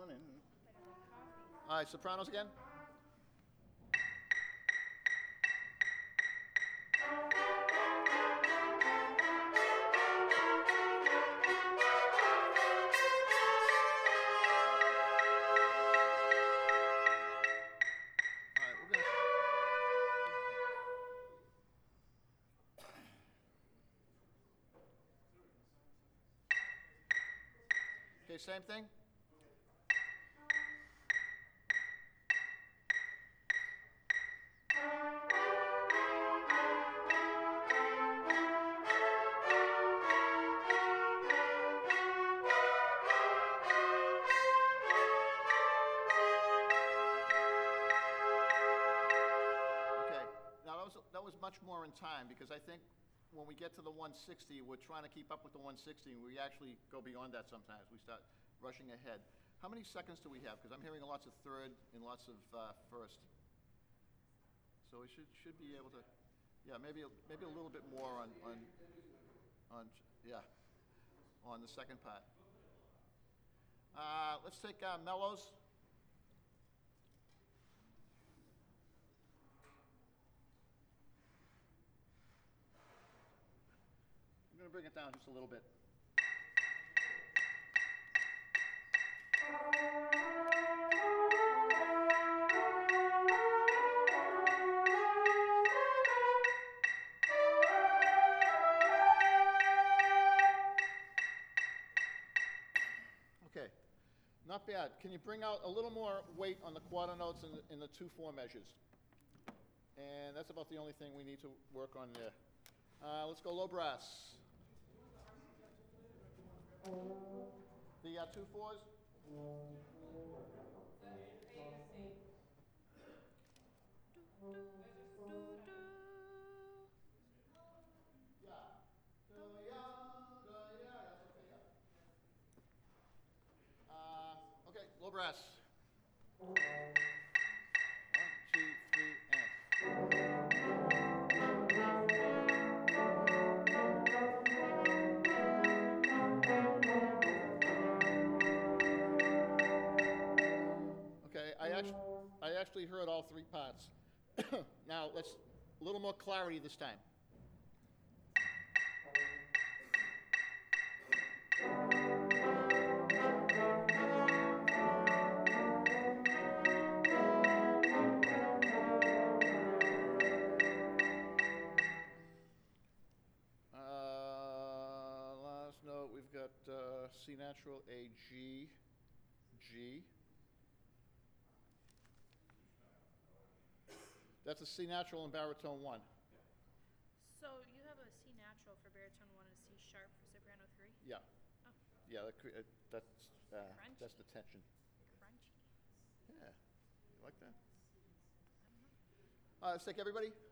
morning. Better than coffee. All right, sopranos again. All right, we're gonna. Okay, same thing. Okay, now that was much more in time because I think when we get to the 160, we're trying to keep up with the 160, and we actually go beyond that sometimes. We start rushing ahead. How many seconds do we have? Because I'm hearing lots of third and lots of first. So we should be able to, yeah, maybe a little bit more on yeah, on the second part. Let's take mellows. I'm going to bring it down just a little bit. Okay, not bad. Can you bring out a little more weight on the quarter notes in the 2/4 measures? And that's about the only thing we need to work on there. Let's go low brass. The 2/4s? Yeah. Yeah, that's okay, yeah. Okay, low brass. 1, 2, 3, and. Okay, I actually heard all three parts. Now let's a little more clarity this time. Last note, we've got C natural, A, G, G. That's a C natural and baritone 1. So you have a C natural for baritone 1 and a C sharp for soprano 3? Yeah. Oh, Yeah, that's Crunchy. the tension. crunchy. Yeah. You like that? I don't know. Let's take everybody.